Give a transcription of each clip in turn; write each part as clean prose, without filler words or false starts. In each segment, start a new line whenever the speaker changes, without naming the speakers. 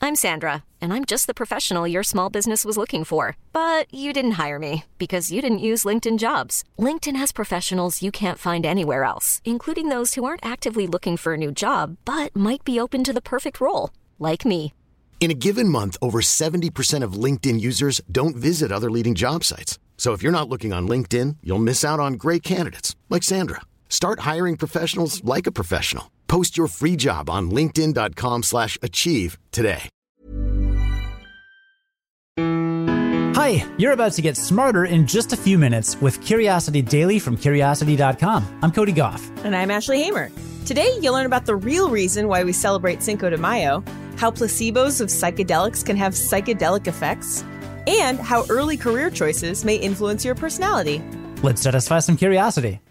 I'm Sandra, and I'm just the professional your small business was looking for. But you didn't hire me because you didn't use LinkedIn Jobs. LinkedIn has professionals you can't find anywhere else, including those who aren't actively looking for a new job, but might be open to the perfect role, like me.
In a given month, over 70% of LinkedIn users don't visit other leading job sites. So if you're not looking on LinkedIn, you'll miss out on great candidates like Sandra. Start hiring professionals like a professional. Post your free job on linkedin.com/achieve today.
Hi, you're about to get smarter in just a few minutes with Curiosity Daily from Curiosity.com. I'm Cody Goff.
And I'm Ashley Hamer. Today, you'll learn about the real reason why we celebrate Cinco de Mayo, how placebos of psychedelics can have psychedelic effects, and how early career choices may influence your personality.
Let's satisfy some curiosity.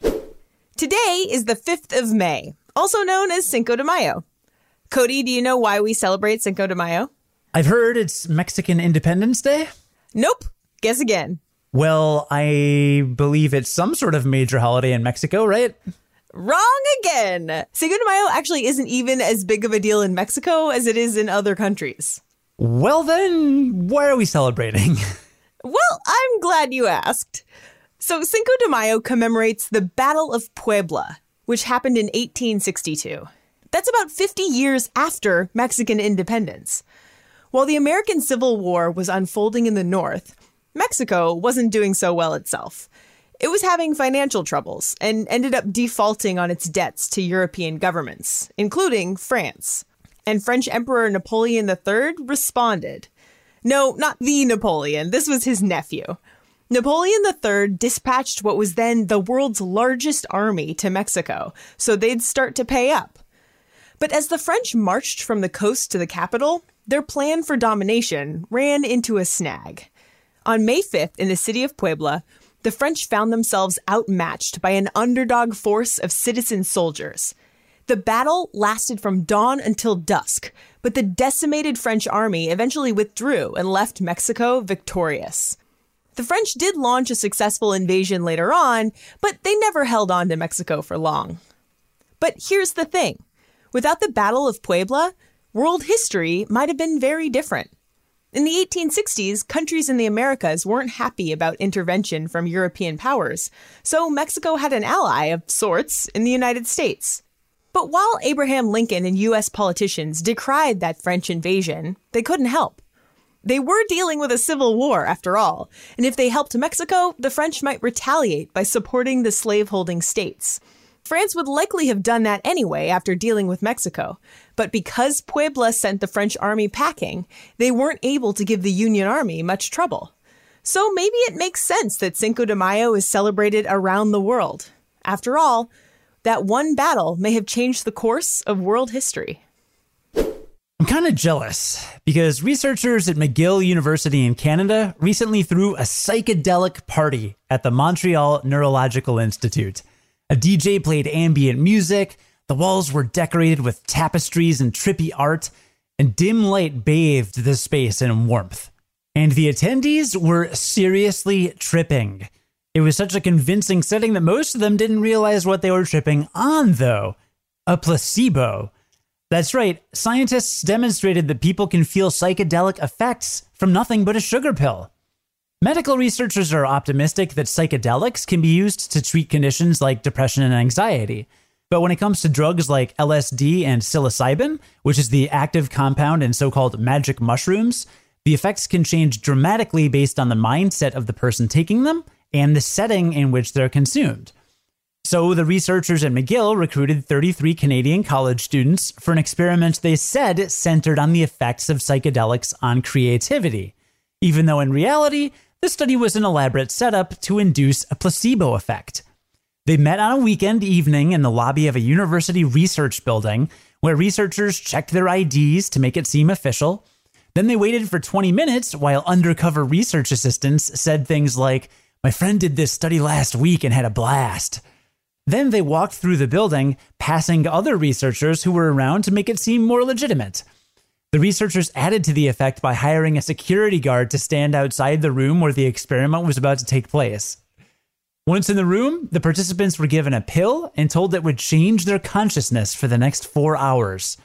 Today is the 5th of May, also known as Cinco de Mayo. Cody, do you know why we celebrate Cinco de Mayo?
I've heard it's Mexican Independence Day.
Nope. Guess again.
Well, I believe it's some sort of major holiday in Mexico, right?
Wrong again. Cinco de Mayo actually isn't even as big of a deal in Mexico as it is in other countries.
Well then, why are we celebrating?
Well, I'm glad you asked. So Cinco de Mayo commemorates the Battle of Puebla, which happened in 1862. That's about 50 years after Mexican independence. While the American Civil War was unfolding in the North, Mexico wasn't doing so well itself. It was having financial troubles and ended up defaulting on its debts to European governments, including France. And French Emperor Napoleon III responded. No, not the Napoleon. This was his nephew. Napoleon III dispatched what was then the world's largest army to Mexico, so they'd start to pay up. But as the French marched from the coast to the capital, their plan for domination ran into a snag. On May 5th, in the city of Puebla, the French found themselves outmatched by an underdog force of citizen soldiers. The battle lasted from dawn until dusk, but the decimated French army eventually withdrew and left Mexico victorious. The French did launch a successful invasion later on, but they never held on to Mexico for long. But here's the thing. Without the Battle of Puebla, world history might have been very different. In the 1860s, countries in the Americas weren't happy about intervention from European powers, so Mexico had an ally of sorts in the United States. But while Abraham Lincoln and U.S. politicians decried that French invasion, they couldn't help. They were dealing with a civil war, after all, and if they helped Mexico, the French might retaliate by supporting the slaveholding states. France would likely have done that anyway after dealing with Mexico, but because Puebla sent the French army packing, they weren't able to give the Union Army much trouble. So maybe it makes sense that Cinco de Mayo is celebrated around the world. After all, that one battle may have changed the course of world history.
I'm kind of jealous because researchers at McGill University in Canada recently threw a psychedelic party at the Montreal Neurological Institute. A DJ played ambient music, the walls were decorated with tapestries and trippy art, and dim light bathed the space in warmth. And the attendees were seriously tripping. It was such a convincing setting that most of them didn't realize what they were tripping on, though. A placebo. That's right, scientists demonstrated that people can feel psychedelic effects from nothing but a sugar pill. Medical researchers are optimistic that psychedelics can be used to treat conditions like depression and anxiety. But when it comes to drugs like LSD and psilocybin, which is the active compound in so-called magic mushrooms, the effects can change dramatically based on the mindset of the person taking them and the setting in which they're consumed. So the researchers at McGill recruited 33 Canadian college students for an experiment they said centered on the effects of psychedelics on creativity, even though in reality, the study was an elaborate setup to induce a placebo effect. They met on a weekend evening in the lobby of a university research building where researchers checked their IDs to make it seem official. Then they waited for 20 minutes while undercover research assistants said things like, "My friend did this study last week and had a blast." Then they walked through the building, passing other researchers who were around to make it seem more legitimate. The researchers added to the effect by hiring a security guard to stand outside the room where the experiment was about to take place. Once in the room, the participants were given a pill and told it would change their consciousness for the next 4 hours.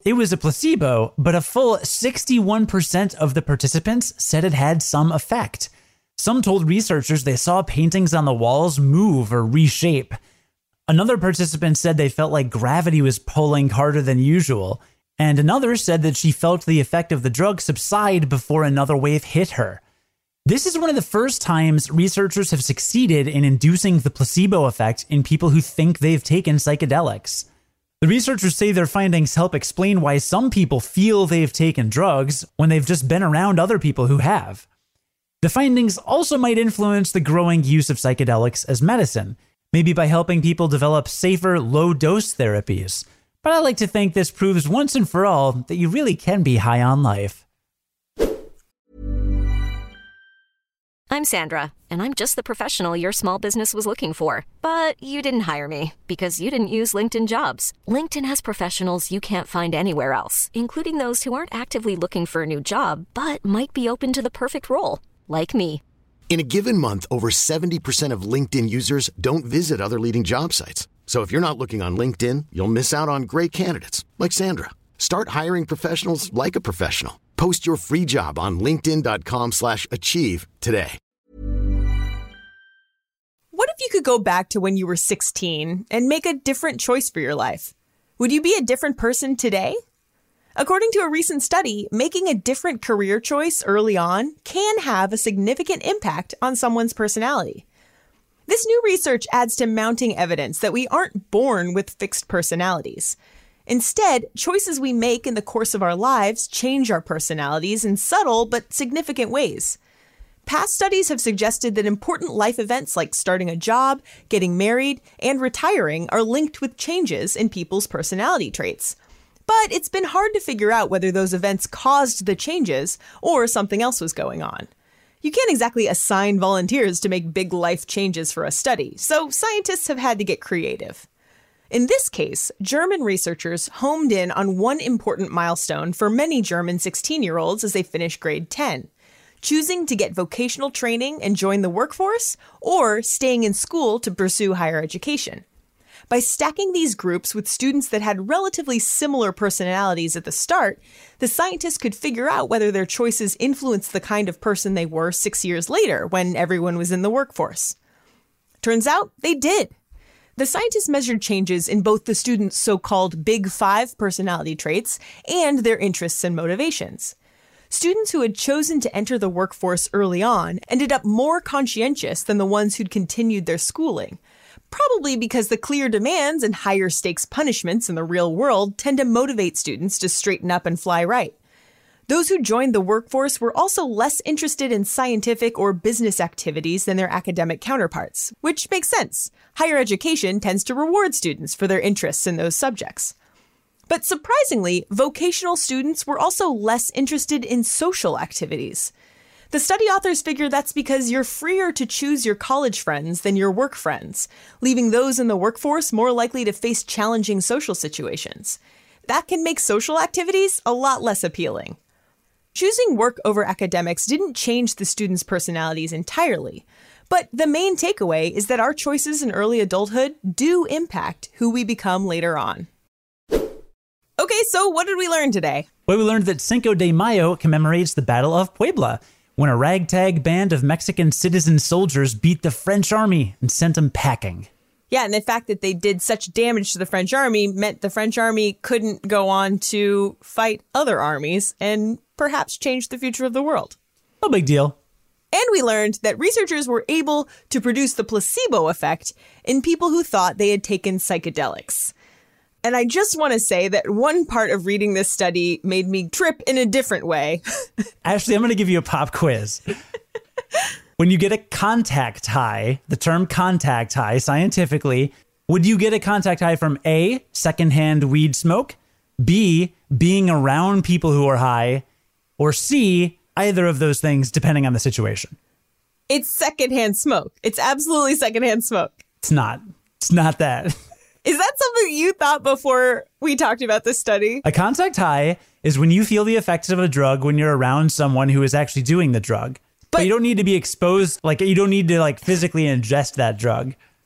it was a placebo, but a full 61% of the participants said it had some effect. Some told researchers they saw paintings on the walls move or reshape. Another participant said they felt like gravity was pulling harder than usual. And another said that she felt the effect of the drug subside before another wave hit her. This is one of the first times researchers have succeeded in inducing the placebo effect in people who think they've taken psychedelics. The researchers say their findings help explain why some people feel they've taken drugs when they've just been around other people who have. The findings also might influence the growing use of psychedelics as medicine, maybe by helping people develop safer, low-dose therapies. But I like to think this proves once and for all that you really can be high on life.
I'm Sandra, and I'm just the professional your small business was looking for. But you didn't hire me because you didn't use LinkedIn Jobs. LinkedIn has professionals you can't find anywhere else, including those who aren't actively looking for a new job, but might be open to the perfect role, like me.
In a given month, over 70% of LinkedIn users don't visit other leading job sites. So if you're not looking on LinkedIn, you'll miss out on great candidates like Sandra. Start hiring professionals like a professional. Post your free job on linkedin.com/achieve today.
What if you could go back to when you were 16 and make a different choice for your life? Would you be a different person today? According to a recent study, making a different career choice early on can have a significant impact on someone's personality. This new research adds to mounting evidence that we aren't born with fixed personalities. Instead, choices we make in the course of our lives change our personalities in subtle but significant ways. Past studies have suggested that important life events like starting a job, getting married, and retiring are linked with changes in people's personality traits. But it's been hard to figure out whether those events caused the changes or something else was going on. You can't exactly assign volunteers to make big life changes for a study, so scientists have had to get creative. In this case, German researchers homed in on one important milestone for many German 16-year-olds as they finish grade 10, choosing to get vocational training and join the workforce, or staying in school to pursue higher education. By stacking these groups with students that had relatively similar personalities at the start, the scientists could figure out whether their choices influenced the kind of person they were 6 years later when everyone was in the workforce. Turns out they did. The scientists measured changes in both the students' so-called Big Five personality traits and their interests and motivations. Students who had chosen to enter the workforce early on ended up more conscientious than the ones who'd continued their schooling, probably because the clear demands and higher stakes punishments in the real world tend to motivate students to straighten up and fly right. Those who joined the workforce were also less interested in scientific or business activities than their academic counterparts, which makes sense. Higher education tends to reward students for their interests in those subjects. But surprisingly, vocational students were also less interested in social activities. The study authors figure that's because you're freer to choose your college friends than your work friends, leaving those in the workforce more likely to face challenging social situations. That can make social activities a lot less appealing. Choosing work over academics didn't change the students' personalities entirely, but the main takeaway is that our choices in early adulthood do impact who we become later on. Okay, so what did we learn today?
Well, we learned that Cinco de Mayo commemorates the Battle of Puebla, when a ragtag band of Mexican citizen soldiers beat the French army and sent them packing.
Yeah, and the fact that they did such damage to the French army meant the French army couldn't go on to fight other armies and perhaps change the future of the world.
No big deal.
And we learned that researchers were able to produce the placebo effect in people who thought they had taken psychedelics. And I just want to say that one part of reading this study made me trip in a different way.
Ashley, I'm going to give you a pop quiz. When you get a contact high, the term contact high scientifically, would you get a contact high from A, secondhand weed smoke, B, being around people who are high, or C, either of those things depending on the situation?
It's secondhand smoke. It's absolutely secondhand smoke.
It's not. It's not that.
Is that something you thought before we talked about this study?
A contact high is when you feel the effects of a drug when you're around someone who is actually doing the drug. But you don't need to be exposed, like you don't need to like physically ingest that drug.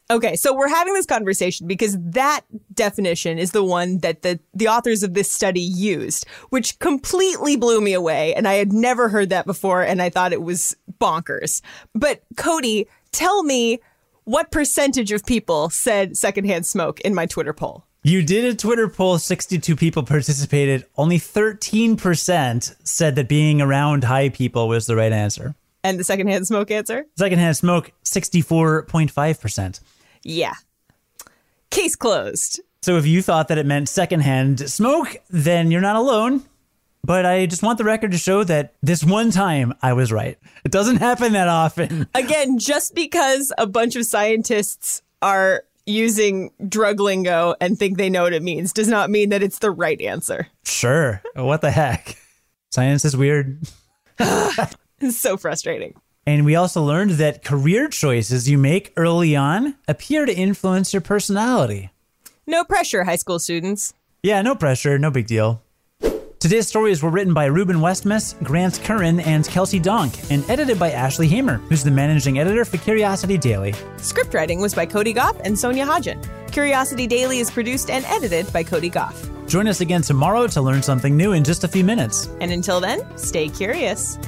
Okay, so we're having this conversation because that definition is the one that the authors of this study used, which completely blew me away. And I had never heard that before, and I thought it was bonkers. But Cody, tell me what percentage of people said secondhand smoke in my Twitter poll?
You did a Twitter poll, 62 people participated. Only 13% said that being around high people was the right answer.
And the secondhand smoke answer?
Secondhand smoke, 64.5%.
Yeah. Case closed.
So if you thought that it meant secondhand smoke, then you're not alone. But I just want the record to show that this one time I was right. It doesn't happen that often.
Again, just because a bunch of scientists are using drug lingo and think they know what it means does not mean that it's the right answer.
Sure. What the heck? Science is weird.
It's so frustrating.
And we also learned that career choices you make early on appear to influence your personality.
No pressure, high school students.
Yeah, no pressure, no big deal. Today's stories were written by Ruben Westmus, Grant Curran, and Kelsey Donk, and edited by Ashley Hamer, who's the managing editor for Curiosity Daily.
Script writing was by Cody Goff and Sonia Hodgen. Curiosity Daily is produced and edited by Cody Goff.
Join us again tomorrow to learn something new in just a few minutes.
And until then, stay curious.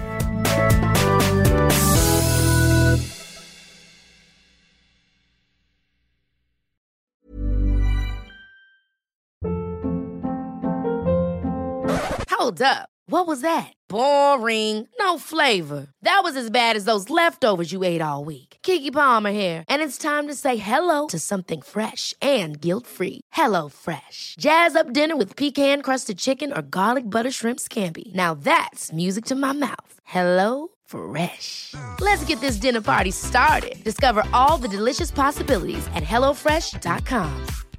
Hold up. What was that? Boring. No flavor. That was as bad as those leftovers you ate all week. Keke Palmer here, and it's time to say hello to something fresh and guilt-free. Hello Fresh. Jazz up dinner with pecan-crusted chicken or garlic butter shrimp scampi. Now that's music to my mouth. Hello Fresh. Let's get this dinner party started. Discover all the delicious possibilities at HelloFresh.com.